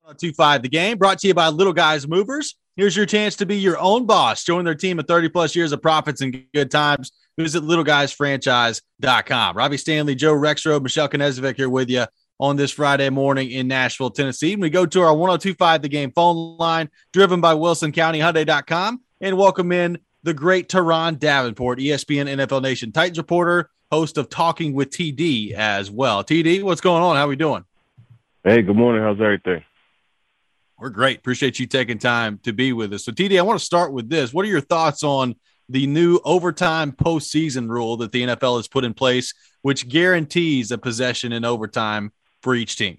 1025 The Game, brought to you by Little Guys Movers. Here's your chance to be your own boss. Join their team of 30-plus years of profits and good times. Visit littleguysfranchise.com. Robbie Stanley, Joe Rexrode, Michelle Knezevich here with you on this Friday morning in Nashville, Tennessee. We go to our 1025 The Game phone line, driven by WilsonCountyHyundai.com, and welcome in the great Teron Davenport, ESPN NFL Nation Titans reporter, host of Talking with TD as well. TD, what's going on? How we doing? Hey, good morning. How's everything? We're great. Appreciate you taking time to be with us. So, TD, I want to start with this. What are your thoughts on the new overtime postseason rule that the NFL has put in place, which guarantees a possession in overtime for each team?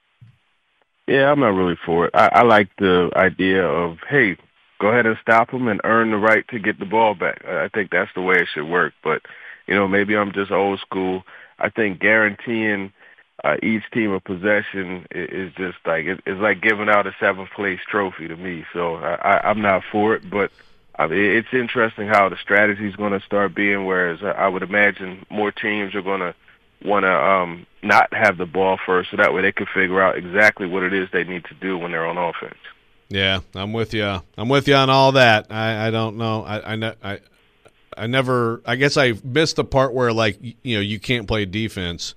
Yeah, I'm not really for it. I like the idea of, hey, go ahead and stop them and earn the right to get the ball back. I think that's the way it should work. But, maybe I'm just old school. I think guaranteeing each team a possession is just like it's like giving out a seventh-place trophy to me. So I'm not for it, but it's interesting how the strategy is going to start being, whereas I would imagine more teams are going to want to not have the ball first, so that way they can figure out exactly what it is they need to do when they're on offense. Yeah, I'm with you. I'm with you on all that. I don't know. I never. I guess I missed the part where you can't play defense.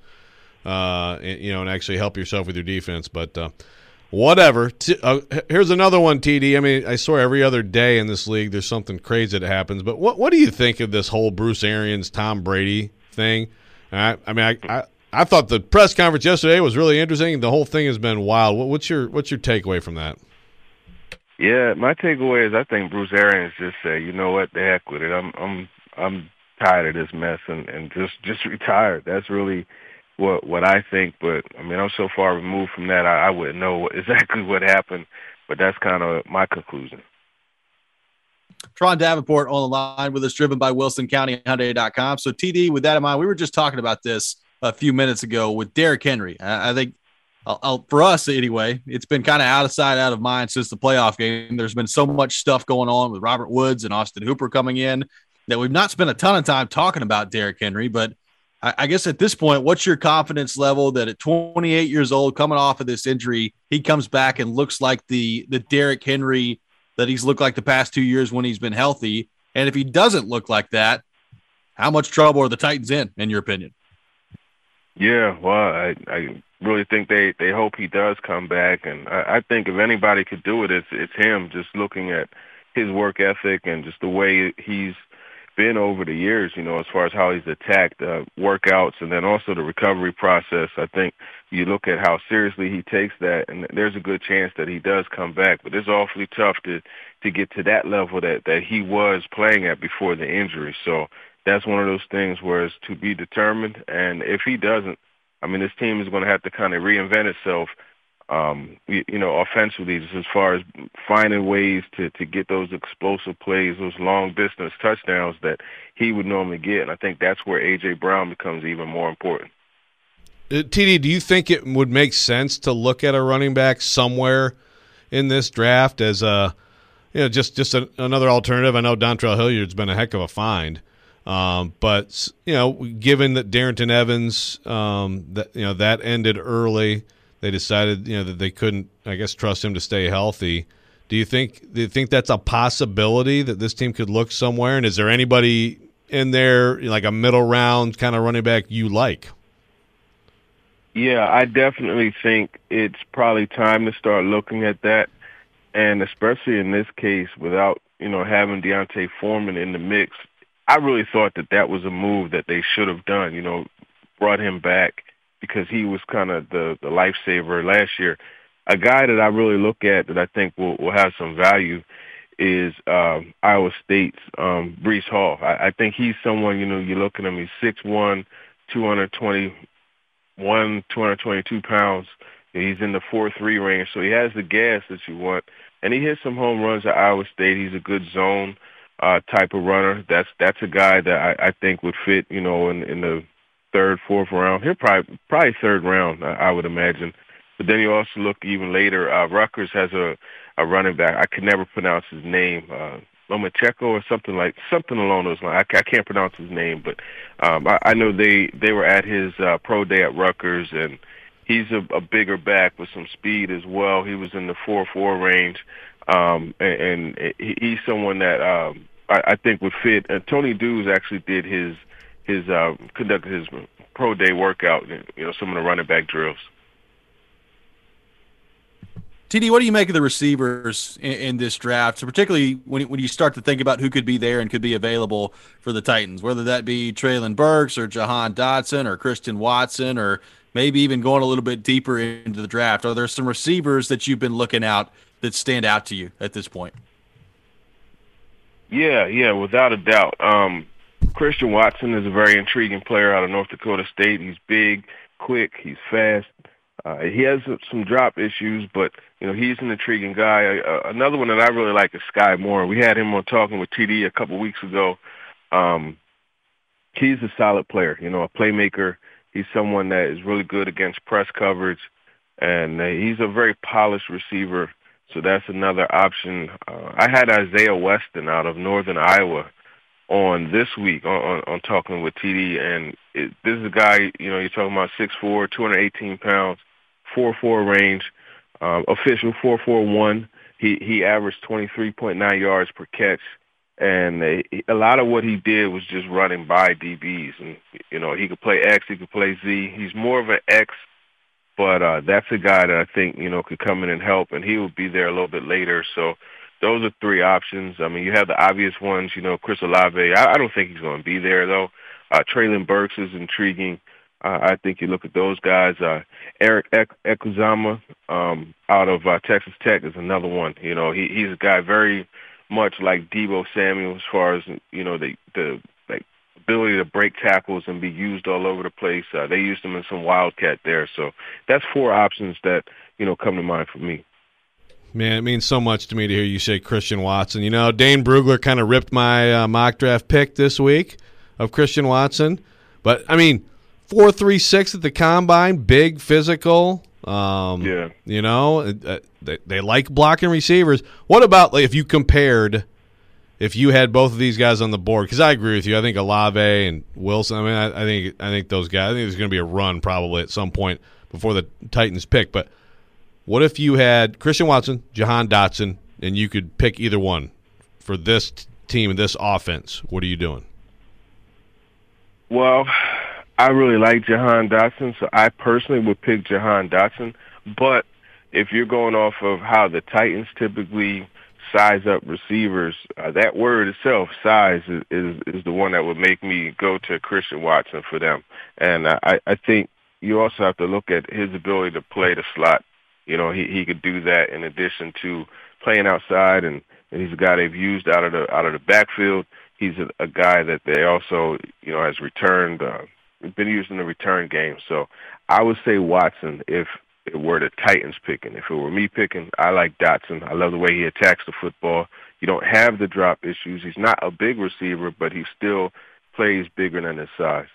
And actually help yourself with your defense. But whatever. Here's another one, TD. I mean, I swear every other day in this league there's something crazy that happens. But what do you think of this whole Bruce Arians, Tom Brady thing? I thought the press conference yesterday was really interesting. The whole thing has been wild. What's your takeaway from that? Yeah, my takeaway is I think Bruce Arians just said, you know what, the heck with it. I'm tired of this mess and just retired. That's really what I think, but I'm so far removed from that I wouldn't know exactly what happened, but that's kind of my conclusion. Teron Davenport on the line with us, driven by WilsonCountyHyundai.com. So TD, with that in mind, we were just talking about this a few minutes ago with Derrick Henry. I think for us anyway, it's been kind of out of sight, out of mind since the playoff game. There's been so much stuff going on with Robert Woods and Austin Hooper coming in that we've not spent a ton of time talking about Derrick Henry, but I guess at this point, what's your confidence level that at 28 years old, coming off of this injury, he comes back and looks like the Derrick Henry that he's looked like the past 2 years when he's been healthy? And if he doesn't look like that, how much trouble are the Titans in your opinion? Yeah, well, I really think they hope he does come back. And I think if anybody could do it, it's him, just looking at his work ethic and just the way he's been over the years, as far as how he's attacked workouts and then also the recovery process. I think you look at how seriously he takes that, and there's a good chance that he does come back. But it's awfully tough to get to that level that he was playing at before the injury. So that's one of those things where it's to be determined. And if he doesn't, this team is going to have to kind of reinvent itself offensively, just as far as finding ways to get those explosive plays, those long-distance touchdowns that he would normally get. And I think that's where A.J. Brown becomes even more important. TD, do you think it would make sense to look at a running back somewhere in this draft as just another alternative? I know Dontrell Hilliard's been a heck of a find. But given that Darrynton Evans, that ended early, they decided, that they couldn't, I guess, trust him to stay healthy. Do you think that's a possibility that this team could look somewhere? And is there anybody in there, like a middle round kind of running back you like? Yeah, I definitely think it's probably time to start looking at that. And especially in this case, without, having Deontay Foreman in the mix, I really thought that was a move that they should have done, brought him back, because he was kind of the lifesaver last year. A guy that I really look at that I think will have some value is Iowa State's Breece Hall. I think he's someone, you look at him, he's 6'1", 222 pounds. He's in the 4.3 range, so he has the gas that you want. And he hit some home runs at Iowa State. He's a good zone type of runner. That's a guy that I think would fit, in the third, fourth round. He'll probably third round, I would imagine. But then you also look even later. Rutgers has a running back. I could never pronounce his name. Lomachenko or something along those lines. I can't pronounce his name, but I know they were at his pro day at Rutgers, and he's a bigger back with some speed as well. He was in the 4.4 range, and he's someone that I think would fit. Tony Dews actually did conducted his pro day workout, some of the running back drills. TD, what do you make of the receivers in this draft, so particularly when you start to think about who could be there and could be available for the Titans, whether that be Treylon Burks or Jahan Dotson or Christian Watson, or maybe even going a little bit deeper into the draft? Are there some receivers that you've been looking out that stand out to you at this point? Yeah, without a doubt. Christian Watson is a very intriguing player out of North Dakota State. He's big, quick, he's fast. He has some drop issues, but he's an intriguing guy. Another one that I really like is Sky Moore. We had him on Talking with TD a couple weeks ago. He's a solid player, a playmaker. He's someone that is really good against press coverage, and he's a very polished receiver. So that's another option. I had Isaiah Weston out of Northern Iowa on this week on Talking with TD, and this is a guy, you're talking about 6'4", 218 pounds, 4.4 range, official 4.41. He averaged 23.9 yards per catch, and a lot of what he did was just running by DBs. And he could play X, he could play Z. He's more of an X, but that's a guy that I think could come in and help, and he will be there a little bit later. So those are three options. I mean, you have the obvious ones, Chris Olave. I don't think he's going to be there, though. Treylon Burks is intriguing. I think you look at those guys. Eric Ekuzama out of Texas Tech is another one. He's a guy very much like Deebo Samuel as far as, the ability to break tackles and be used all over the place. They used him in some Wildcat there. So that's four options that, come to mind for me. Man, it means so much to me to hear you say Christian Watson. Dane Brugler kind of ripped my mock draft pick this week of Christian Watson. But, 4.36 at the combine, big, physical. Yeah. They like blocking receivers. What about if you had both of these guys on the board? Because I agree with you. I think Olave and Wilson. I think those guys. I think there's going to be a run probably at some point before the Titans pick. But what if you had Christian Watson, Jahan Dotson, and you could pick either one for this team and this offense? What are you doing? Well, I really like Jahan Dotson, so I personally would pick Jahan Dotson. But if you're going off of how the Titans typically size up receivers, that word itself, size, is the one that would make me go to Christian Watson for them. And I think you also have to look at his ability to play the slot. He could do that in addition to playing outside, and he's a guy they've used out of the backfield. He's a guy that they also, has returned, been used in the return game. So I would say Watson if it were the Titans picking. If it were me picking, I like Dotson. I love the way he attacks the football. You don't have the drop issues. He's not a big receiver, but he still plays bigger than his size.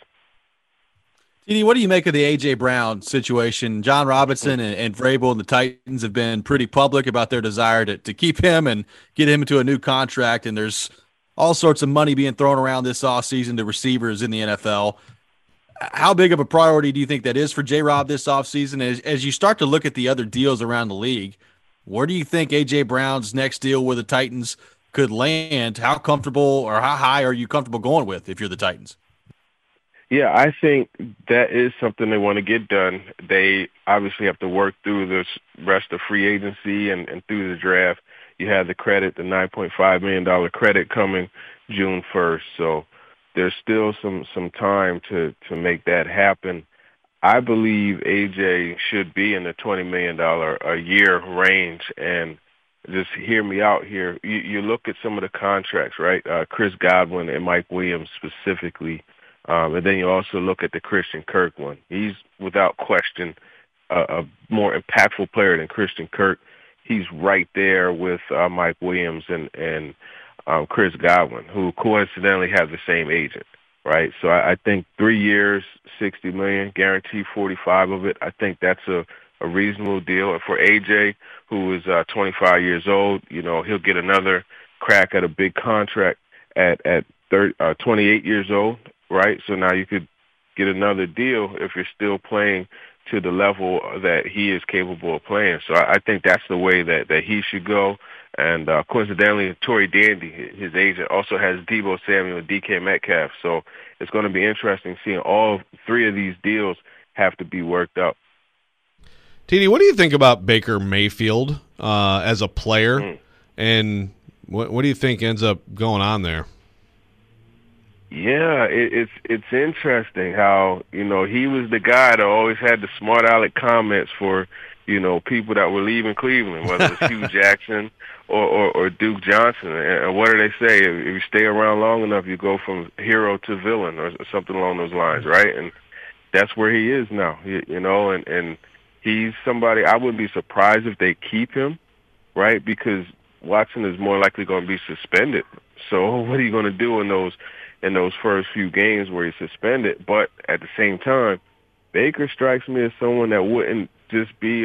TD, what do you make of the A.J. Brown situation? John Robinson and Vrabel and the Titans have been pretty public about their desire to keep him and get him into a new contract, and there's all sorts of money being thrown around this offseason to receivers in the NFL. How big of a priority do you think that is for J-Rob this offseason? As you start to look at the other deals around the league, where do you think A.J. Brown's next deal with the Titans could land? How comfortable or how high are you comfortable going with if you're the Titans? Yeah, I think that is something they want to get done. They obviously have to work through this rest of free agency and through the draft. You have the credit, the $9.5 million credit coming June 1st. So there's still some time to make that happen. I believe AJ should be in the $20 million a year range. And just hear me out here. You look at some of the contracts, right? Chris Godwin and Mike Williams specifically. And then you also look at the Christian Kirk one. He's, without question, a more impactful player than Christian Kirk. He's right there with Mike Williams and Chris Godwin, who coincidentally have the same agent, right? So I think 3 years, $60 million, guaranteed 45 of it. I think that's a reasonable deal. And for AJ, who is 25 years old, he'll get another crack at a big contract at 28 years old, right? So now you could get another deal if you're still playing to the level that he is capable of playing. So I think that's the way that he should go. And coincidentally, Tory Dandy, his agent, also has Deebo Samuel and DK Metcalf. So it's going to be interesting seeing all three of these deals have to be worked out. TD, what do you think about Baker Mayfield as a player, and what do you think ends up going on there? Yeah, it's interesting how, he was the guy that always had the smart aleck comments for, people that were leaving Cleveland, whether it was Hugh Jackson or Duke Johnson. And what do they say? If you stay around long enough, you go from hero to villain or something along those lines, right? And that's where he is now, and he's somebody I wouldn't be surprised if they keep him, right? Because Watson is more likely going to be suspended. So what are you going to do in those first few games where he's suspended? But at the same time, Baker strikes me as someone that wouldn't just be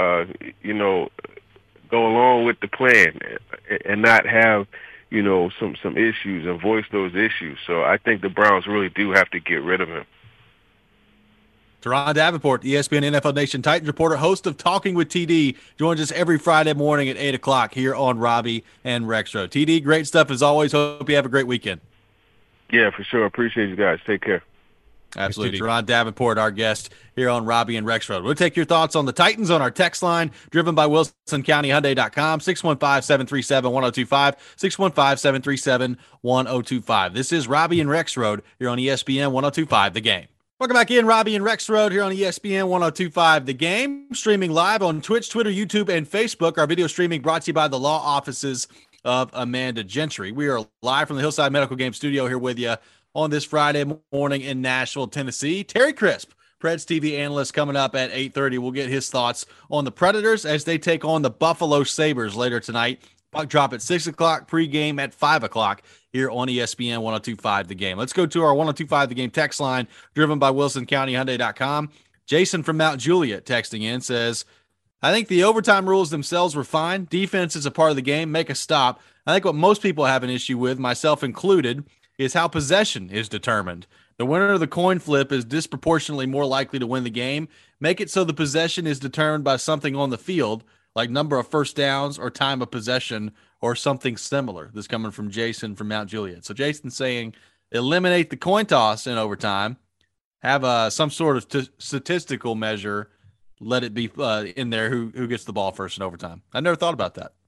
go along with the plan and not have, some issues and voice those issues. So I think the Browns really do have to get rid of him. Teron Davenport, ESPN NFL Nation Titans reporter, host of Talking with TD, joins us every Friday morning at 8 o'clock here on Robbie and Rexroad. TD, great stuff as always. Hope you have a great weekend. Yeah, for sure. Appreciate you guys. Take care. Absolutely. Teron Davenport, our guest here on Robbie and Rexroad. We'll take your thoughts on the Titans on our text line, driven by WilsonCountyHyundai.com, 615-737-1025, 615-737-1025. This is Robbie and Rexroad here on ESPN 1025 The Game. Welcome back in, Robbie and Rexroad here on ESPN 1025 The Game, streaming live on Twitch, Twitter, YouTube, and Facebook. Our video streaming brought to you by the law offices of Amanda Gentry. We are live from the Hillside Medical Game Studio here with you on this Friday morning in Nashville, Tennessee. Terry Crisp, Preds TV analyst, coming up at 8:30. We'll get his thoughts on the Predators as they take on the Buffalo Sabres later tonight. Puck drop at 6 o'clock, pregame at 5 o'clock here on ESPN 1025 The Game. Let's go to our 1025 The Game text line, driven by WilsonCountyHyundai.com. Jason from Mount Juliet texting in says, I think the overtime rules themselves were fine. Defense is a part of the game. Make a stop. I think what most people have an issue with, myself included, is how possession is determined. The winner of the coin flip is disproportionately more likely to win the game. Make it so the possession is determined by something on the field, like number of first downs or time of possession or something similar. This coming from Jason from Mount Juliet. So Jason's saying eliminate the coin toss in overtime, have some sort of statistical measure, let it be in there who gets the ball first in overtime. I never thought about that.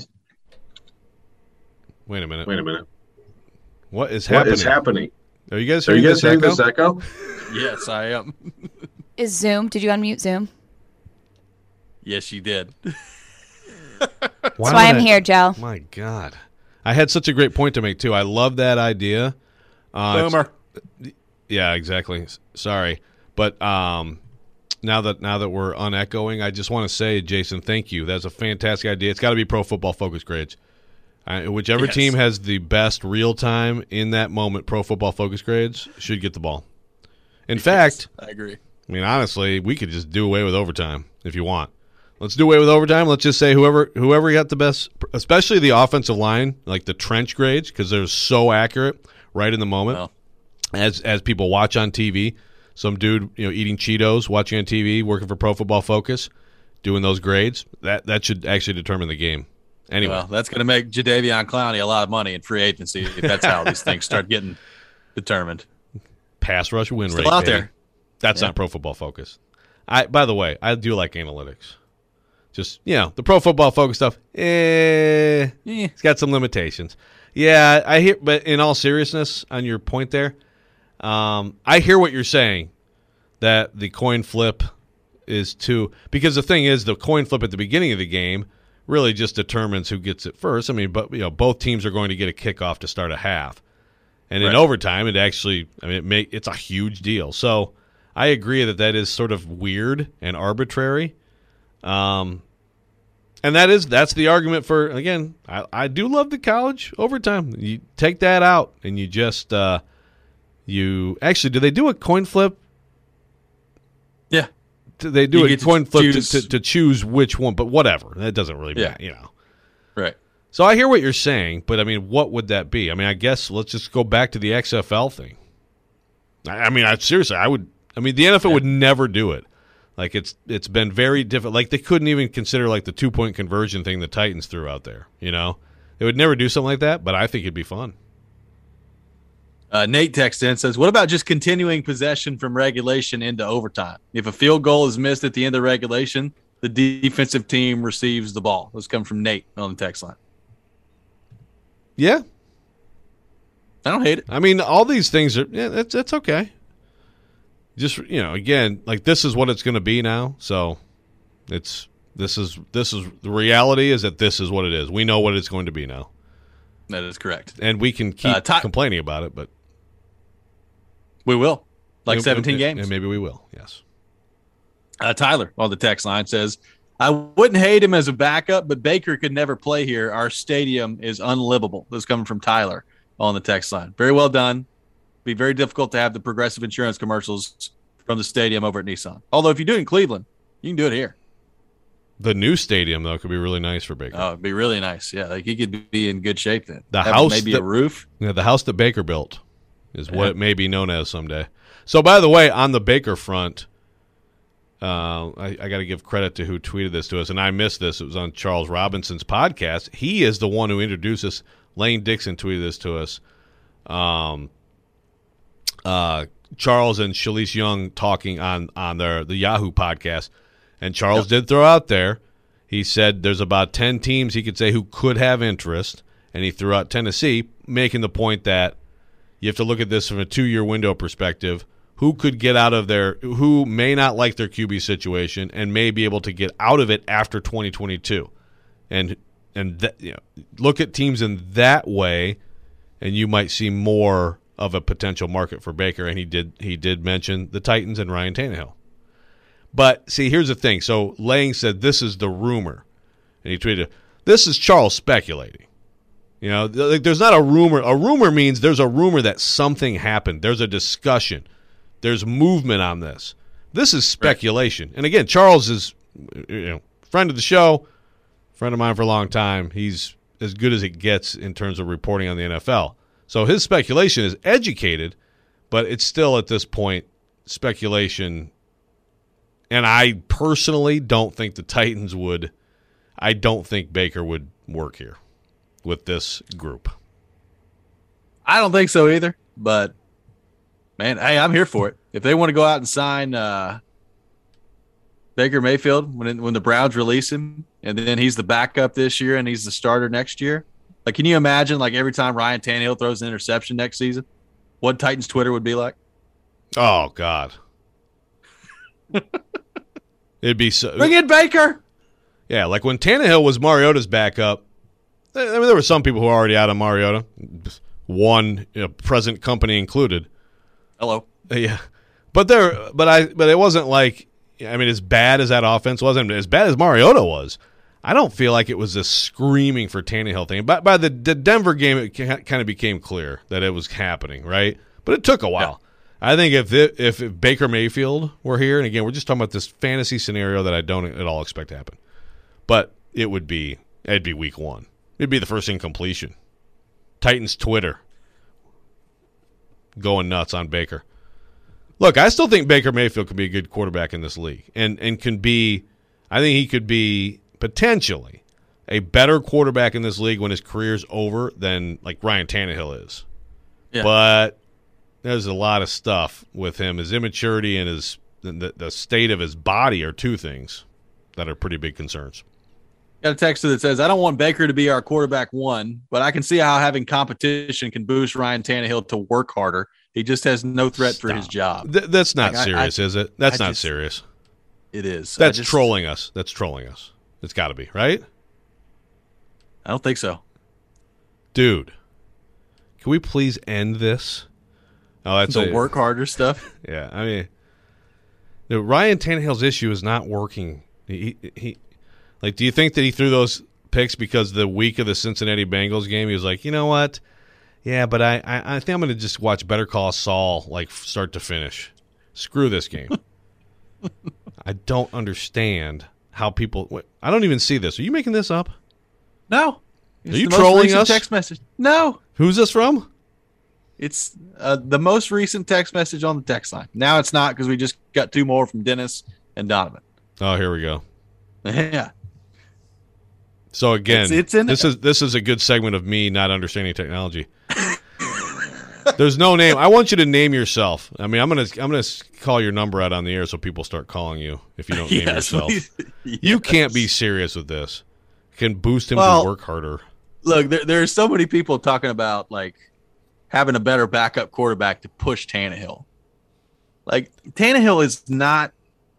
Wait a minute. What is happening? Are you guys hearing this echo? Yes, I am. Is Zoom? Did you unmute Zoom? Yes, you did. That's why I'm here, Joe. My God. I had such a great point to make, too. I love that idea. Boomer. Yeah, exactly. Sorry. But now that we're unechoing, I just want to say, Jason, thank you. That's a fantastic idea. It's got to be Pro Football Focus grades. Whichever team has the best real time in that moment, Pro Football Focus grades should get the ball. In fact, I agree. I mean, honestly, we could just do away with overtime if you want. Let's do away with overtime. Let's just say whoever got the best, especially the offensive line, like the trench grades, because they're so accurate right in the moment. Well, as people watch on TV, some dude eating Cheetos, watching on TV, working for Pro Football Focus, doing those grades, that should actually determine the game. Anyway, well, that's going to make Jadeveon Clowney a lot of money in free agency if that's how these things start getting determined. Pass rush win rate. Still out there. That's not Pro Football Focus. By the way, I do like analytics. Just, the Pro Football Focus stuff, it's got some limitations. Yeah, I hear, but in all seriousness, on your point there, I hear what you're saying, that the coin flip is too, because the thing is, the coin flip at the beginning of the game really just determines who gets it first. I mean, but both teams are going to get a kickoff to start a half. And in overtime, it actually, it's a huge deal. So I agree that is sort of weird and arbitrary. And that's the argument for, again, I do love the college overtime. You take that out and you just do they do a coin flip? Yeah. They do a coin flip to choose which one, but whatever. That doesn't really matter, Right. So I hear what you're saying, but what would that be? I guess let's just go back to the XFL thing. Seriously, the NFL would never do it. Like it's been very difficult. Like they couldn't even consider like the 2-point conversion thing the Titans threw out there. You know, they would never do something like that. But I think it'd be fun. Nate texts in, says, what about just continuing possession from regulation into overtime? If a field goal is missed at the end of regulation, the defensive team receives the ball. This comes from Nate on the text line. Yeah. I don't hate it. I mean, all these things are, that's okay. Just, again, like this is what it's going to be now. So this is the reality is that this is what it is. We know what it's going to be now. That is correct. And we can keep complaining about it, but we will. Like 17 games. And maybe we will, yes. Tyler on the text line says, I wouldn't hate him as a backup, but Baker could never play here. Our stadium is unlivable. This is coming from Tyler on the text line. Very well done. Be very difficult to have the Progressive Insurance commercials from the stadium over at Nissan. Although if you do it in Cleveland, you can do it here. The new stadium, though, could be really nice for Baker. Oh, it'd be really nice. Yeah, like he could be in good shape then. The house, maybe a roof. Yeah, the house that Baker built is what it may be known as someday. So, by the way, on the Baker front, I got to give credit to who tweeted this to us, and I missed this. It was on Charles Robinson's podcast. He is the one who introduced us. Lane Dixon tweeted this to us. Charles and Shalice Young talking on the Yahoo podcast. And Charles did throw out there, he said there's about 10 teams he could say who could have interest, and he threw out Tennessee, making the point that you have to look at this from a 2-year window perspective. Who could get out of there, who may not like their QB situation and may be able to get out of it after 2022. And look at teams in that way, and you might see more of a potential market for Baker. And he did mention the Titans and Ryan Tannehill. But, see, here's the thing. So, Lang said this is the rumor. And he tweeted, this is Charles speculating. There's not a rumor. A rumor means there's a rumor that something happened. There's a discussion. There's movement on this. This is speculation. Right. And, again, Charles is friend of the show, friend of mine for a long time. He's as good as it gets in terms of reporting on the NFL. So his speculation is educated, but it's still at this point speculation. And I personally don't think the Titans would – I don't think Baker would work here with this group. I don't think so either. But, man, hey, I'm here for it. If they want to go out and sign Baker Mayfield when the Browns release him and then he's the backup this year and he's the starter next year, like can you imagine like every time Ryan Tannehill throws an interception next season, what Titans Twitter would be like? Oh, God. It'd be so. Bring in Baker. Yeah, like when Tannehill was Mariota's backup. I mean, there were some people who were already out of Mariota, one present company included. Hello. Yeah, but it wasn't like. I mean, as bad as that offense wasn't, as bad as Mariota was, I don't feel like it was a screaming for Tannehill thing. By the Denver game, it kind of became clear that it was happening, right? But it took a while. Yeah. I think if Baker Mayfield were here, and again, we're just talking about this fantasy scenario that I don't at all expect to happen, but it'd be week 1. It'd be the first incompletion. Titans Twitter going nuts on Baker. Look, I still think Baker Mayfield could be a good quarterback in this league, and can be. I think he could be potentially a better quarterback in this league when his career's over than like Ryan Tannehill is. Yeah. But there's a lot of stuff with him. His immaturity and the state of his body are two things that are pretty big concerns. Got a texter that says, I don't want Baker to be our quarterback 1, but I can see how having competition can boost Ryan Tannehill to work harder. He just has no threat for his job. That's not serious, is it? That's not serious. It is. That's trolling us. That's trolling us. It's got to be, right? I don't think so. Dude, can we please end this? Oh, that's the work harder stuff. Yeah, I mean, Ryan Tannehill's issue is not working. He like, do you think that he threw those picks because the week of the Cincinnati Bengals game, he was like, you know what? Yeah, but I think I'm going to just watch Better Call Saul, like, start to finish. Screw this game. I don't understand how people – I don't even see this. Are you making this up? No. Are you trolling us? Text message. No. Who's this from? It's the most recent text message on the text line. Now it's not because we just got 2 more from Dennis and Donovan. Oh, here we go. Yeah. So again, it's in this is a good segment of me not understanding technology. There's no name. I want you to name yourself. I mean, I'm gonna call your number out on the air so people start calling you if you don't name yourself. Yes. You can't be serious with this. Can boost him to work harder. Look, there's so many people talking about like having a better backup quarterback to push Tannehill. Like Tannehill is not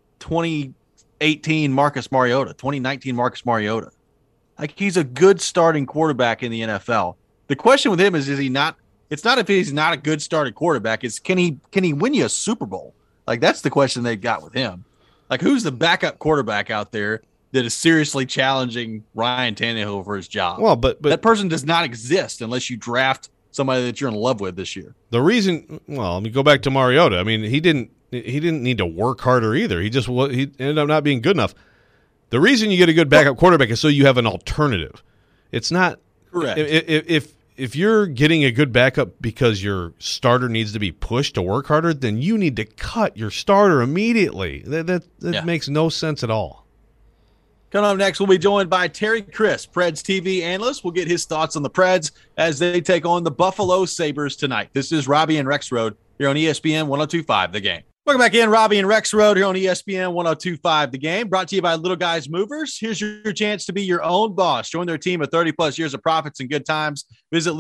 2018 Marcus Mariota, 2019 Marcus Mariota. Like he's a good starting quarterback in the NFL. The question with him is he not? It's not if he's not a good starting quarterback. It's can he win you a Super Bowl? Like that's the question they've got with him. Like who's the backup quarterback out there that is seriously challenging Ryan Tannehill for his job? Well, but that person does not exist unless you draft somebody that you're in love with this year. The reason, well, let me go back to Mariota. I mean, he didn't need to work harder either. He ended up not being good enough. The reason you get a good backup quarterback is so you have an alternative. It's not correct. If you're getting a good backup because your starter needs to be pushed to work harder, then you need to cut your starter immediately. That makes no sense at all. Coming up next, we'll be joined by Terry Crisp, Preds TV analyst. We'll get his thoughts on the Preds as they take on the Buffalo Sabres tonight. This is Robbie and Rexrode here on ESPN 102.5 The Game. Welcome back in, Robbie and Rexrode here on ESPN 102.5 The Game, brought to you by Little Guys Movers. Here's your chance to be your own boss. Join their team of 30-plus years of profits and good times. Visit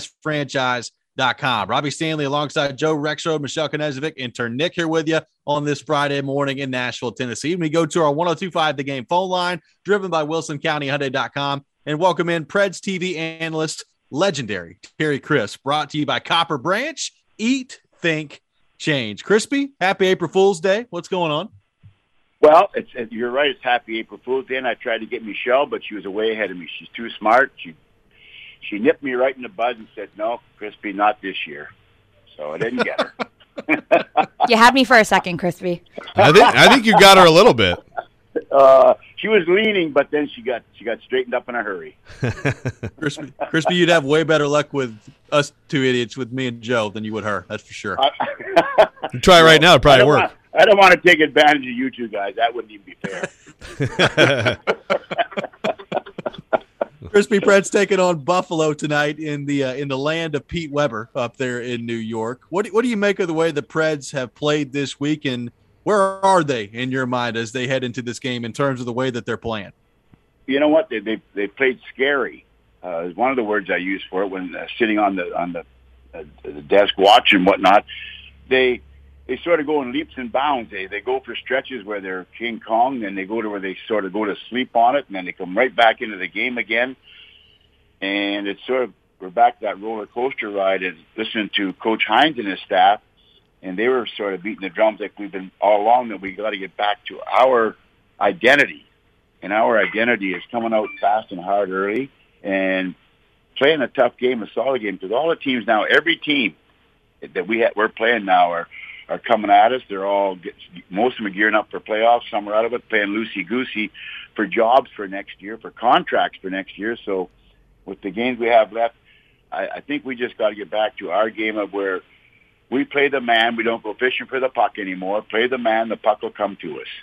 littleguysfranchise.com. Robbie Stanley alongside Joe Rexrode, Michelle Knezovic, intern Nick here with you on this Friday morning in Nashville, Tennessee. We go to our 102.5 The Game phone line, driven by WilsonCountyHyundai.com, and welcome in Preds TV analyst, legendary Terry Crisp, brought to you by Copper Branch. Eat, think, change. Crispy, happy April Fool's Day. What's going on? Well, you're right. It's happy April Fool's Day, and I tried to get Michelle, but she was way ahead of me. She's too smart. She nipped me right in the bud and said, no, Crispy, not this year. So I didn't get her. You had me for a second, Crispy. I think you got her a little bit. She was leaning, but then she got straightened up in a hurry. Crispy, you'd have way better luck with us two idiots, with me and Joe, than you would her. That's for sure. Try it right now. It'll probably work. I don't want to take advantage of you two guys. That wouldn't even be fair. Crispy, Preds taking on Buffalo tonight in the land of Pete Weber up there in New York. What do you make of the way the Preds have played this week, and where are they in your mind as they head into this game in terms of the way that they're playing? You know what? They played scary. Is one of the words I use for it when sitting on the desk watching and whatnot. They sort of go in leaps and bounds. They go for stretches where they're King Kong, then they go to where they sort of go to sleep on it, and then they come right back into the game again. And it's sort of, we're back to that roller coaster ride, and listening to Coach Hines and his staff, and they were sort of beating the drums like we've been all along, that we got to get back to our identity. And our identity is coming out fast and hard early and playing a tough game, a solid game, because all the teams now, every team that we're playing now are coming at us. They're all most of them are gearing up for playoffs. Some are out of it, playing loosey-goosey for jobs for next year, for contracts for next year. So with the games we have left, I think we just got to get back to our game of where we play the man. We don't go fishing for the puck anymore. Play the man. The puck will come to us.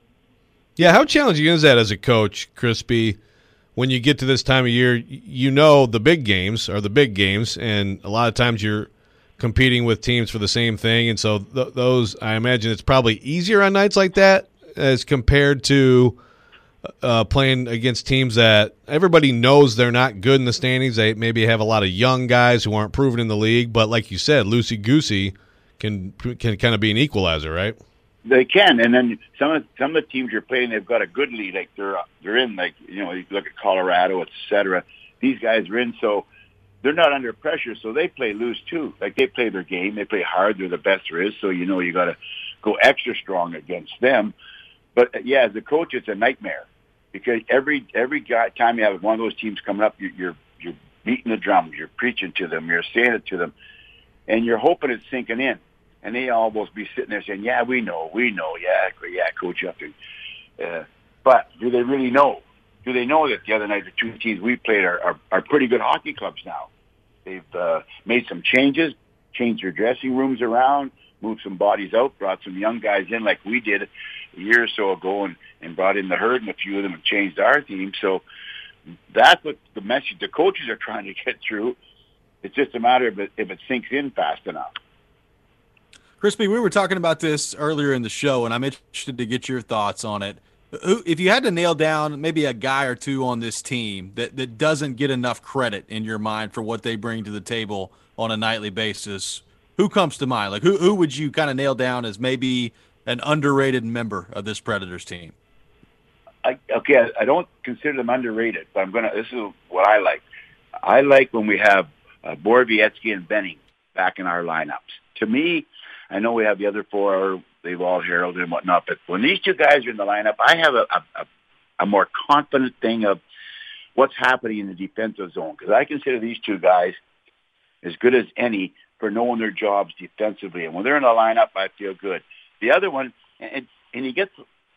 Yeah, how challenging is that as a coach, Crispy, when you get to this time of year? You know the big games are the big games, and a lot of times you're competing with teams for the same thing, and so those, I imagine it's probably easier on nights like that as compared to playing against teams that everybody knows they're not good in the standings. They maybe have a lot of young guys who aren't proven in the league, but like you said, loosey-goosey can kind of be an equalizer, right? They can, and then some of the teams you're playing, they've got a good lead. Like they're in, like, you know, you look at Colorado, et cetera. These guys are in, so they're not under pressure, so they play loose too. Like they play their game, they play hard. They're the best there is, so you know you got to go extra strong against them. But yeah, as a coach, it's a nightmare because every time you have one of those teams coming up, you're beating the drums, you're preaching to them, you're saying it to them, and you're hoping it's sinking in. And they almost be sitting there saying, "Yeah, we know, yeah, coach, you have to." But do they really know? Do they know that the other night the two teams we played are pretty good hockey clubs now? They've made some changes, changed their dressing rooms around, moved some bodies out, brought some young guys in like we did a year or so ago, and brought in the herd, and a few of them have changed our team. So that's what the message the coaches are trying to get through. It's just a matter of if it sinks in fast enough. Crispy, we were talking about this earlier in the show, and I'm interested to get your thoughts on it. If you had to nail down maybe a guy or two on this team that doesn't get enough credit in your mind for what they bring to the table on a nightly basis, who comes to mind? Like who would you kind of nail down as maybe an underrated member of this Predators team? I don't consider them underrated, but this is what I like. I like when we have Borowiecki and Benning back in our lineups. To me, I know we have the other four, they've all heralded and whatnot, but when these two guys are in the lineup, I have a more confident thing of what's happening in the defensive zone, because I consider these two guys as good as any for knowing their jobs defensively. And when they're in the lineup, I feel good. The other one, and he gets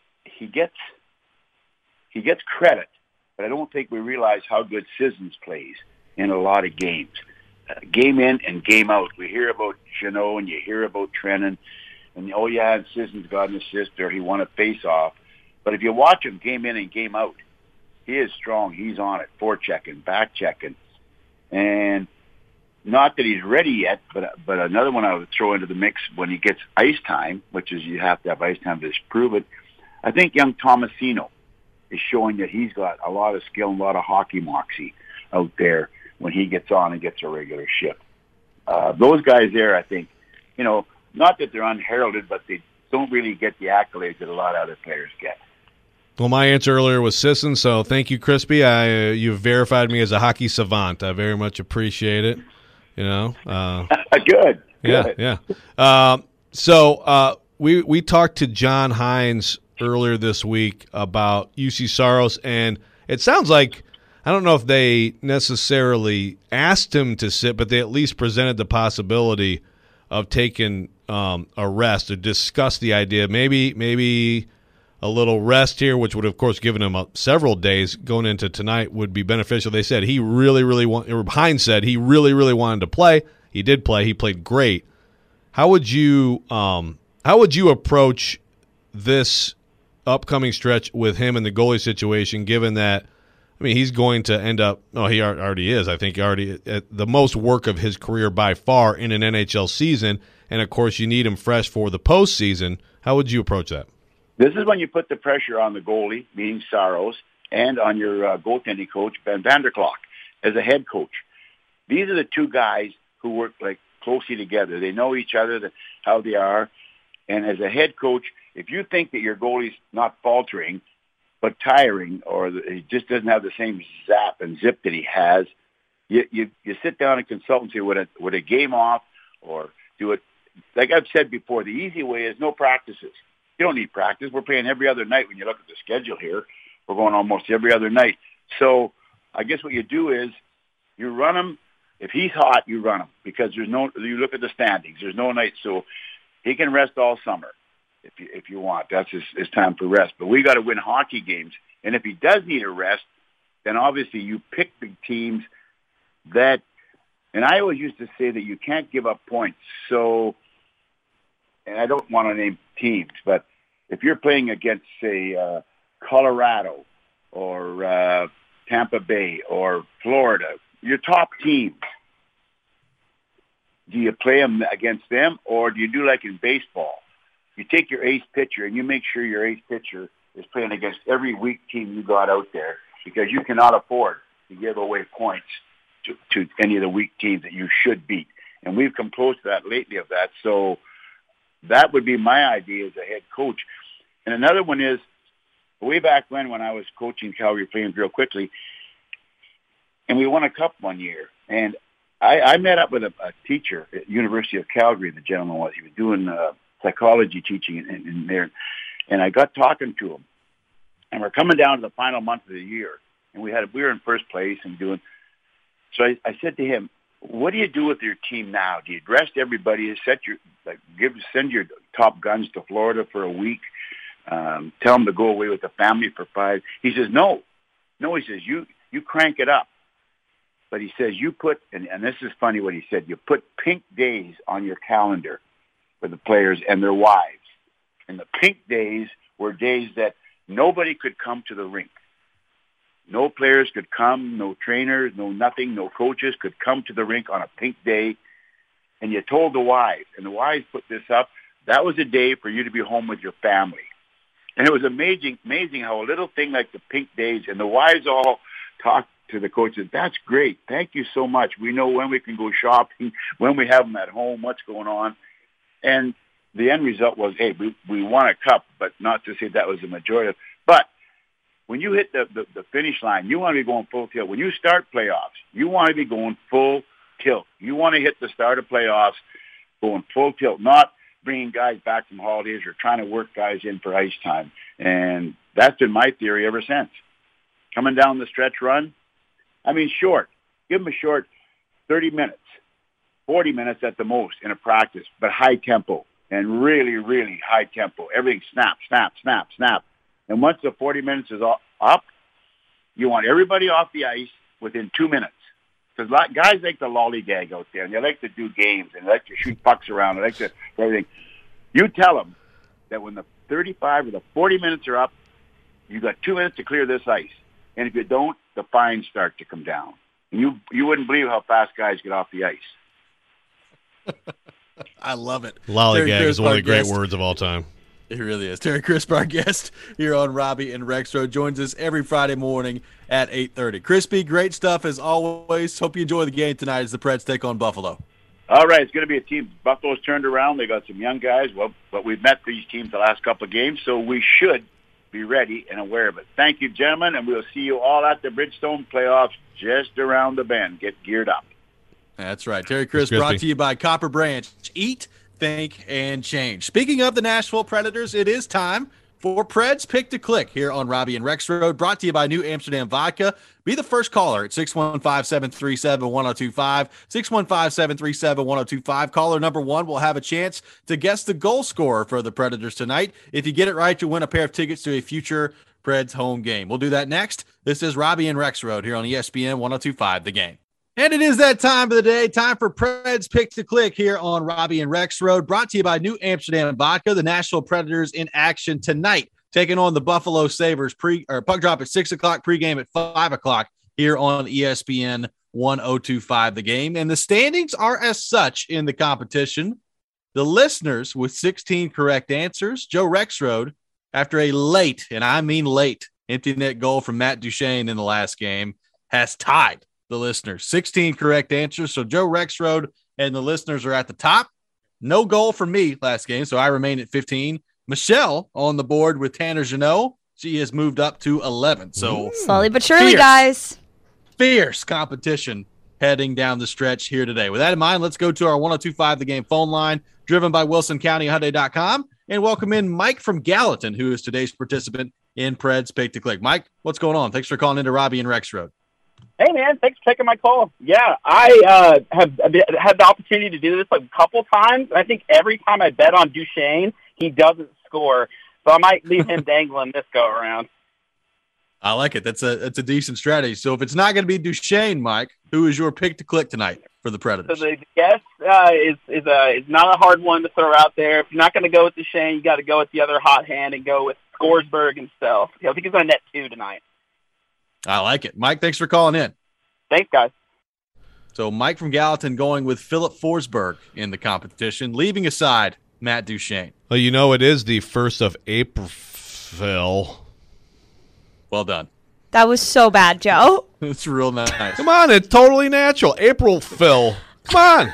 credit, but I don't think we realize how good Sissons plays in a lot of games. Game in and game out. We hear about Jeannot and you hear about Trennan, and and Sissons got an assist or he won a face-off. But if you watch him game in and game out, he is strong. He's on it, forechecking, back-checking. And not that he's ready yet, but another one I would throw into the mix when he gets ice time, which is you have to have ice time to prove it. I think young Tomasino is showing that he's got a lot of skill and a lot of hockey moxie out there when he gets on and gets a regular shift. Those guys there, I think, not that they're unheralded, but they don't really get the accolades that a lot of other players get. Well, my answer earlier was Sisson, so thank you, Crispy. You've verified me as a hockey savant. I very much appreciate it. Good. Yeah. So we talked to John Hines earlier this week about UC Saros, and it sounds like, I don't know if they necessarily asked him to sit, but they at least presented the possibility of taking a rest or discuss the idea. Maybe a little rest here, which would, of course, given him several days going into tonight, would be beneficial. They said he Hines said he really wanted to play. He did play. He played great. How would you approach this upcoming stretch with him and the goalie situation, given that, he's going to end up – he already is. I think already at the most work of his career by far in an NHL season, and, of course, you need him fresh for the postseason. How would you approach that? This is when you put the pressure on the goalie, meaning Saros, and on your goaltending coach, Ben Vanderklok, as a head coach. These are the two guys who work closely together. They know each other, how they are. And as a head coach, if you think that your goalie's not faltering but tiring, or he just doesn't have the same zap and zip that he has, you sit down and consult and say, would a game off or do it? Like I've said before, the easy way is no practices. You don't need practice. We're playing every other night. When you look at the schedule here, we're going almost every other night. So I guess what you do is you run him. If he's hot, you run him, because you look at the standings. There's no night. So he can rest all summer if you want. That's his time for rest. But we got to win hockey games. And if he does need a rest, then obviously you pick the teams that, and I always used to say that you can't give up points. So, and I don't want to name teams, but if you're playing against, say, Colorado or Tampa Bay or Florida, your top teams, do you play them against them, or do you do like in baseball? You take your ace pitcher and you make sure your ace pitcher is playing against every weak team you got out there, because you cannot afford to give away points to any of the weak teams that you should beat. And we've come close to that lately of that. So that would be my idea as a head coach. And another one is, way back when I was coaching Calgary Flames real quickly, and we won a cup one year. And I met up with a teacher at University of Calgary, the gentleman was. He was doing psychology teaching in there. And I got talking to him. And we're coming down to the final month of the year. And we were in first place and doing. So I said to him, what do you do with your team now? Do you rest everybody? Send your top guns to Florida for a week? Tell them to go away with the family for 5. He says, no. He says, you crank it up. But he says, you put, and this is funny what he said, you put pink days on your calendar for the players and their wives. And the pink days were days that nobody could come to the rink. No players could come, no trainers, no nothing, no coaches could come to the rink on a pink day. And you told the wives, and the wives put this up, that was a day for you to be home with your family. And it was amazing how a little thing like the pink days, and the wives all talked to the coaches, that's great. Thank you so much. We know when we can go shopping, when we have them at home, what's going on. And the end result was, hey, we won a cup, but not to say that was the majority. But when you hit the finish line, you want to be going full tilt. When you start playoffs, you want to be going full tilt. You want to hit the start of playoffs going full tilt, not bringing guys back from holidays or trying to work guys in for ice time. And that's been my theory ever since. Coming down the stretch run, I mean, short. Give them a short 30 minutes, 40 minutes at the most in a practice, but high tempo and really, really high tempo. Everything snap, snap, snap, snap. And once the 40 minutes is up, you want everybody off the ice within 2 minutes. Because guys like to lollygag out there, and they like to do games, and they like to shoot pucks around, and they like to everything. You tell them that when the 35 or the 40 minutes are up, you got 2 minutes to clear this ice. And if you don't, the fines start to come down. And you wouldn't believe how fast guys get off the ice. I love it. Lollygag is one of the great words of all time. It really is. Terry Crisp, our guest here on Robbie and Rexroad, joins us every Friday morning at 8:30. Crispy, great stuff as always. Hope you enjoy the game tonight as the Preds take on Buffalo. All right, it's going to be a team. Buffalo's turned around. They got some young guys. Well, but we've met these teams the last couple of games, so we should be ready and aware of it. Thank you, gentlemen, and we'll see you all at the Bridgestone playoffs just around the bend. Get geared up. That's right. Terry Crisp brought to you by Copper Branch. Eat, think, and change. Speaking of the Nashville Predators, it is time for Preds Pick to Click here on Robbie and Rexroad, brought to you by New Amsterdam Vodka. Be the first caller at 615-737-1025, 615-737-1025. Caller number one will have a chance to guess the goal scorer for the Predators tonight. If you get it right, you'll win a pair of tickets to a future Preds home game. We'll do that next. This is Robbie and Rexroad here on ESPN 1025 The Game. And it is that time of the day, time for Preds Pick to Click here on Robbie and Rexroad, brought to you by New Amsterdam Vodka. The Nashville Predators in action tonight, taking on the Buffalo Sabres. Puck drop at 6 o'clock, pregame at 5 o'clock here on ESPN 1025 The Game. And the standings are as such in the competition. The listeners with 16 correct answers. Joe Rexroad, after a late, and I mean late, empty net goal from Matt Duchene in the last game, has tied the listeners. 16 correct answers. So Joe Rexroad and the listeners are at the top. No goal for me last game, so I remain at 15. Michelle on the board with Tanner Jeannot. She has moved up to 11. So slowly but surely, guys. Fierce competition heading down the stretch here today. With that in mind, let's go to our 1025 The Game phone line, driven by WilsonCountyHyundai.com, and welcome in Mike from Gallatin, who is today's participant in Preds Pick to Click. Mike, what's going on? Thanks for calling into Robbie and Rexroad. Hey, man, thanks for taking my call. Yeah, I have had the opportunity to do this like a couple times. I think every time I bet on Duchene, he doesn't score. So I might leave him dangling this go-around. I like it. That's a decent strategy. So if it's not going to be Duchene, Mike, who is your pick to click tonight for the Predators? So the guess is not a hard one to throw out there. If you're not going to go with Duchene, you got to go with the other hot hand and go with Forsberg himself. I think he's going to net 2 tonight. I like it. Mike, thanks for calling in. Thanks, guys. So Mike from Gallatin going with Philip Forsberg in the competition, leaving aside Matt Duchene. Well, you know, it is the 1st of April, Phil. Well done. That was so bad, Joe. It's real nice. Come on, it's totally natural. April, Phil. Come on.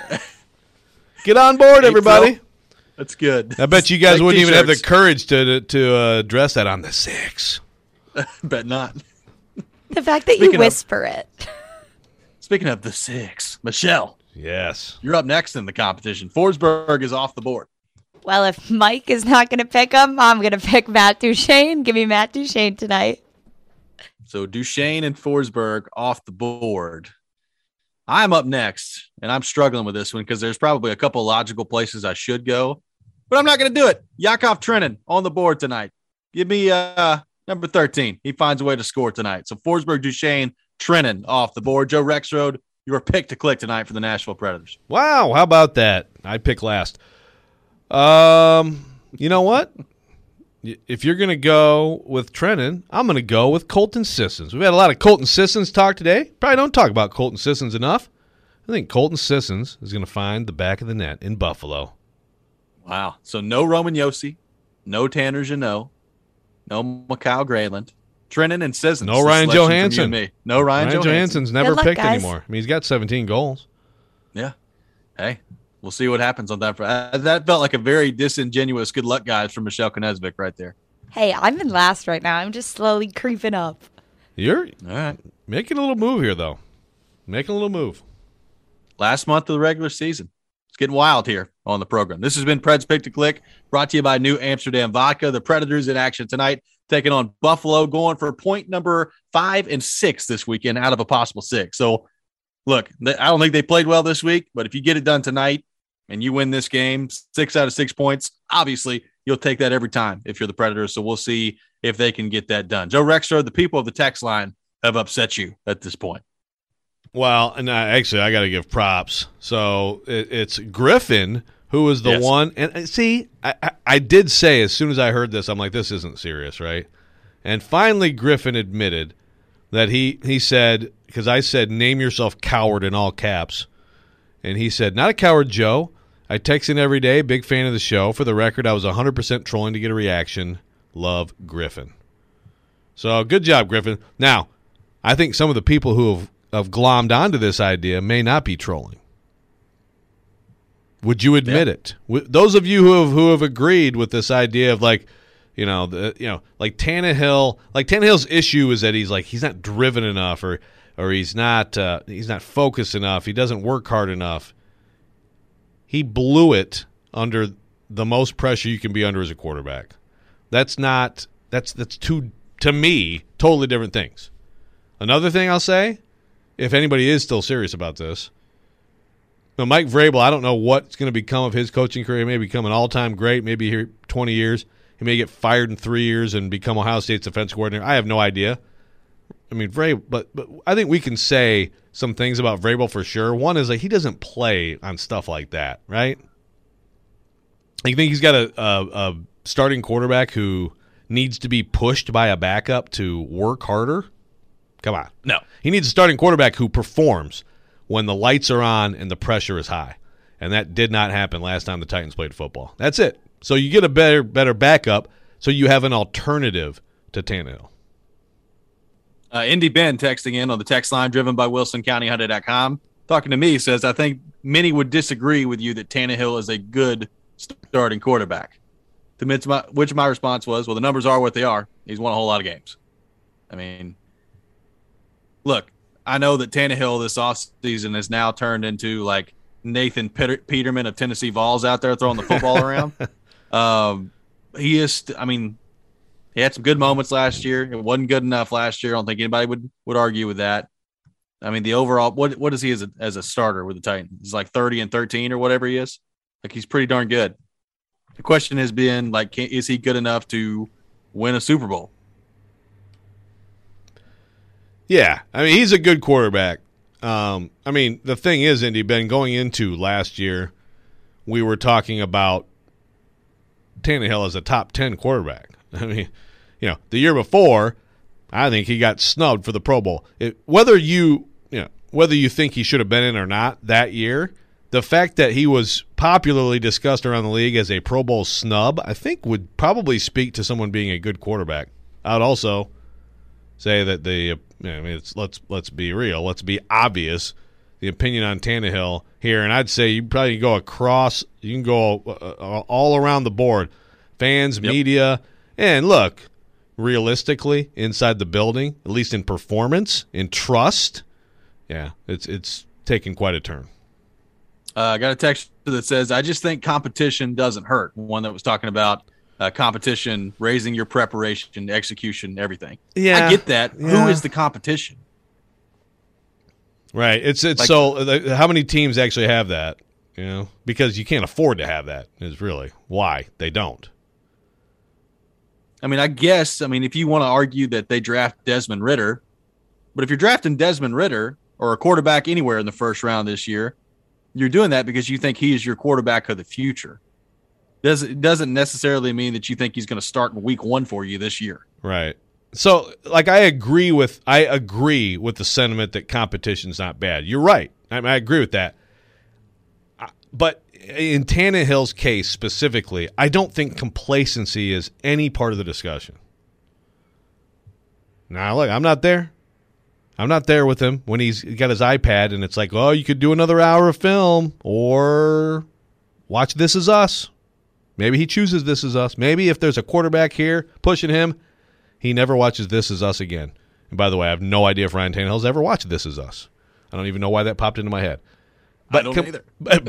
Get on board, everybody. Phil. That's good. I bet you guys like wouldn't even have the t-shirts. courage to address that on the 6th. Bet not. The fact that Speaking you whisper it. Speaking of the 6, Michelle, Yes. you're up next in the competition. Forsberg is off the board. Well, if Mike is not going to pick him, I'm going to pick Matt Duchene. Give me Matt Duchene tonight. So Duchene and Forsberg off the board. I'm up next, and I'm struggling with this one because there's probably a couple logical places I should go, but I'm not going to do it. Yakov Trenin on the board tonight. Give me number 13. He finds a way to score tonight. So Forsberg, Duchene, Trenin off the board. Joe Rexroad, your pick to click tonight for the Nashville Predators. Wow, how about that? I pick last. You know what? If you're going to go with Trenton, I'm going to go with Colton Sissons. We've had a lot of Colton Sissons talk today. Probably don't talk about Colton Sissons enough. I think Colton Sissons is going to find the back of the net in Buffalo. Wow. So no Roman Yossi, no Tanner Jeannot, no Mikal Grayland, Trenton and Sissons. No Ryan Johansson. No Ryan Johansson's never luck, picked guys. anymore. I mean, he's got 17 goals. Yeah. Hey, we'll see what happens on that. That felt like a very disingenuous good luck, guys, from Michelle Konesvik right there. Hey, I'm in last right now. I'm just slowly creeping up. You're All right. making a little move here, though. Making a little move. Last month of the regular season. It's getting wild here on the program. This has been Pred's Pick to Click, brought to you by New Amsterdam Vodka. The Predators in action tonight, taking on Buffalo, going for point number 5 and 6 this weekend out of a possible 6. So, look, I don't think they played well this week, but if you get it done tonight and you win this game, 6 out of 6 points, obviously you'll take that every time if you're the Predators. So we'll see if they can get that done. Joe Rexler, the people of the text line have upset you at this point. Well, and actually, I got to give props. So it's Griffin who was the one. And see, I did say as soon as I heard this, I'm like, this isn't serious, right? And finally, Griffin admitted that he said, because I said, name yourself coward in all caps. And he said, not a coward, Joe. I text in every day, big fan of the show. For the record, I was 100% trolling to get a reaction. Love, Griffin. So good job, Griffin. Now, I think some of the people who have glommed onto this idea may not be trolling. Would you admit it? Those of you who have agreed with this idea of like Tannehill, like Tannehill's issue is that he's not driven enough or he's not focused enough. He doesn't work hard enough. He blew it under the most pressure you can be under as a quarterback. That's two, to me, totally different things. Another thing I'll say, if anybody is still serious about this, Mike Vrabel, I don't know what's going to become of his coaching career. He may become an all-time great, maybe here 20 years. He may get fired in 3 years and become Ohio State's defense coordinator. I have no idea. I mean, Vrabel, but I think we can say some things about Vrabel for sure. One is like he doesn't play on stuff like that, right? You think he's got a starting quarterback who needs to be pushed by a backup to work harder? Come on. No. He needs a starting quarterback who performs when the lights are on and the pressure is high. And that did not happen last time the Titans played football. That's it. So you get a better backup so you have an alternative to Tannehill. Indy Ben texting in on the text line driven by WilsonCountyHunter.com. Talking to me says, I think many would disagree with you that Tannehill is a good starting quarterback. To which my response was, well, the numbers are what they are. He's won a whole lot of games. I mean, look, I know that Tannehill this offseason has now turned into like Nathan Peterman of Tennessee Vols out there throwing the football around. He had some good moments last year. It wasn't good enough last year. I don't think anybody would argue with that. I mean, the overall, what is he as a starter with the Titans? He's like 30-13 or whatever he is. Like, he's pretty darn good. The question has been, like, is he good enough to win a Super Bowl? Yeah, I mean, he's a good quarterback. I mean, the thing is, Indy, Ben, going into last year, we were talking about Tannehill as a top 10 quarterback. I mean, the year before, I think he got snubbed for the Pro Bowl. Whether you think he should have been in or not that year, the fact that he was popularly discussed around the league as a Pro Bowl snub, I think would probably speak to someone being a good quarterback. I would also say that let's be real, let's be obvious. The opinion on Tannehill here, and I'd say you probably go across, you can go all around the board, fans, media, and look, realistically, inside the building, at least in performance, in trust, yeah, it's taken quite a turn. I got a text that says, I just think competition doesn't hurt. One that was talking about competition, raising your preparation, execution, everything. Yeah, I get that. Yeah. Who is the competition? Right. It's like, so how many teams actually have that? Because you can't afford to have that is really why they don't. I mean, if you want to argue that they draft Desmond Ridder, but if you're drafting Desmond Ridder or a quarterback anywhere in the first round this year, you're doing that because you think he is your quarterback of the future. doesn't necessarily mean that you think he's going to start in week 1 for you this year. Right. So, like, I agree with the sentiment that competition's not bad. You're right. I agree with that. But in Tannehill's case specifically, I don't think complacency is any part of the discussion. Now, look, I'm not there. I'm not there with him when he's got his iPad and it's like, oh, you could do another hour of film or watch This Is Us. Maybe he chooses This Is Us. Maybe if there's a quarterback here pushing him, he never watches This Is Us again. And by the way, I have no idea if Ryan Tannehill's ever watched This Is Us. I don't even know why that popped into my head. But I don't either.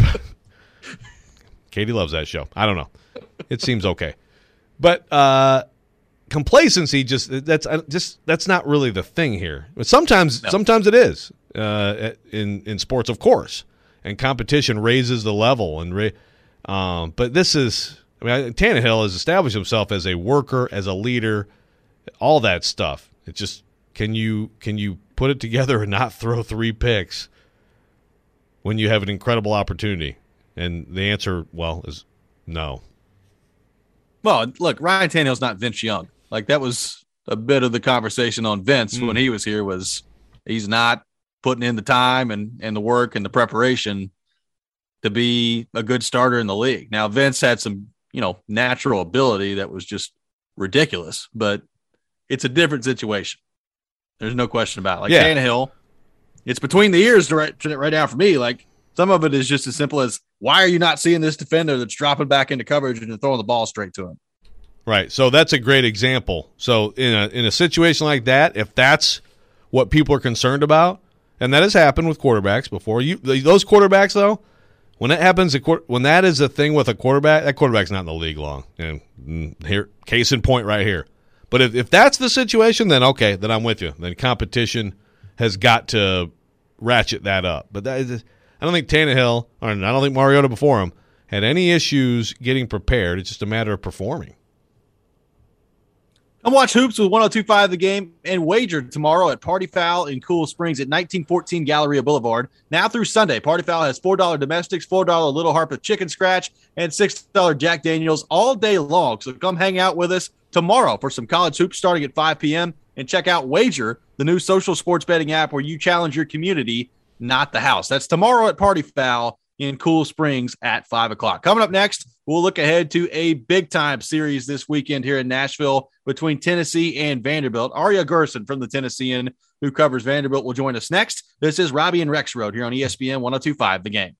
Katie loves that show. I don't know. It seems okay. But complacency that's not really the thing here. But sometimes it is in sports, of course. And competition raises the level but this is Tannehill has established himself as a worker, as a leader, all that stuff. It's just can you put it together and not throw 3 picks when you have an incredible opportunity? And the answer, is no. Well, look, Ryan Tannehill's not Vince Young. Like, that was a bit of the conversation on Vince when he was here, was he's not putting in the time and the work and the preparation to be a good starter in the league. Now, Vince had some, natural ability that was just ridiculous, but it's a different situation. There's no question about it. Like, Tannehill, it's between the ears right now for me. Like, some of it is just as simple as, why are you not seeing this defender that's dropping back into coverage and throwing the ball straight to him? Right. So that's a great example. So in a situation like that, if that's what people are concerned about, and that has happened with quarterbacks before, those quarterbacks, though, when that happens, when that is a thing with a quarterback, that quarterback's not in the league long. And here, case in point right here. But if that's the situation, then okay, then I'm with you. Then competition has got to ratchet that up. But I don't think Tannehill, or I don't think Mariota before him, had any issues getting prepared. It's just a matter of performing. Come watch Hoops with 102.5 The Game and wager tomorrow at Party Foul in Cool Springs at 1914 Galleria Boulevard. Now through Sunday, Party Foul has $4 domestics, $4 Little Harpeth Chicken Scratch, and $6 Jack Daniels all day long. So come hang out with us tomorrow for some college hoops starting at 5 p.m. And check out Wager, the new social sports betting app where you challenge your community, not the house. That's tomorrow at Party Foul in Cool Springs at 5 o'clock. Coming up next, we'll look ahead to a big-time series this weekend here in Nashville between Tennessee and Vanderbilt. Aria Gerson from the Tennessean, who covers Vanderbilt, will join us next. This is Robbie and Rex Road here on ESPN 102.5 The Game.